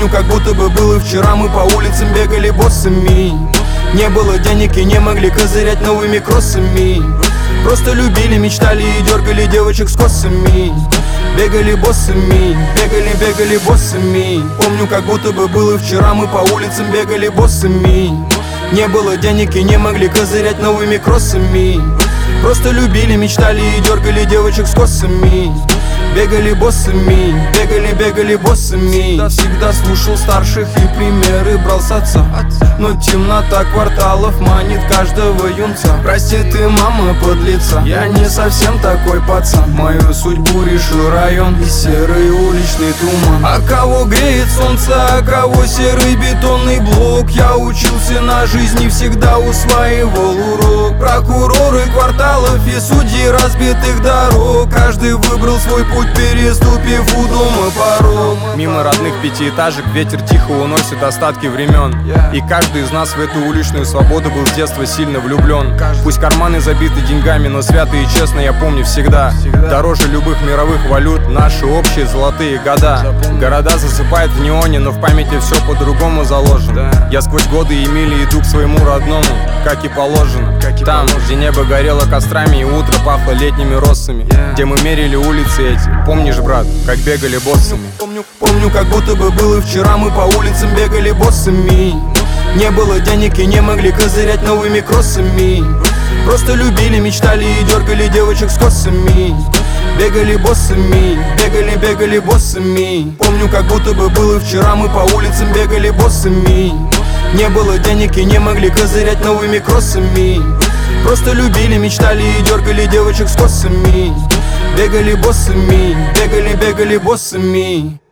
Помню, как будто бы было вчера, мы по улицам бегали боссами. Не было денег и не могли козырять новыми кроссами. Просто любили, мечтали и дергали девочек с косами. Бегали боссами, бегали боссами. Помню, как будто бы было вчера, мы по улицам бегали боссами. Не было денег и не могли козырять новыми кроссами. Просто любили, мечтали и дергали девочек с косами. Бегали боссами, бегали боссами. Всегда слушал старших и примеры брал с отца. Но темнота кварталов манит каждого юнца. Прости ты, мама, подлеца, я не совсем такой пацан. Мою судьбу решил район и серый уличный туман. А кого греет солнце, а кого серый бетонный блок. Я учился на жизни, всегда усваивал урок. Прокуроры кварталов и судьи разбитых дорог. Каждый выбрал свой путь, переступив у дома порог. Мимо родных пятиэтажек ветер тихо уносит остатки времен. И каждый из нас в эту уличную свободу был с детства сильно влюблен. Пусть карманы забиты деньгами, но свято и честно я помню всегда: дороже любых мировых валют наши общие золотые года. Города засыпают в неоне, но в памяти все по-другому заложено. Я сквозь годы и мили иду к своему родному, как и положено. Там, где небо горело кострами и утро пахло летними россами, где мы мерили улицы эти. Помнишь, брат, как бегали боссами? Помню, как будто бы было вчера, мы по улицам бегали боссами. Не было денег и не могли козырять новыми кроссами. Просто любили, мечтали и дергали девочек с косами. Бегали боссами, бегали боссами. Помню, как будто бы было вчера, мы по улицам бегали боссами. Не было денег и не могли козырять новыми кроссами. Просто любили, мечтали и дергали девочек с косами. Бегали боссами, бегали боссами.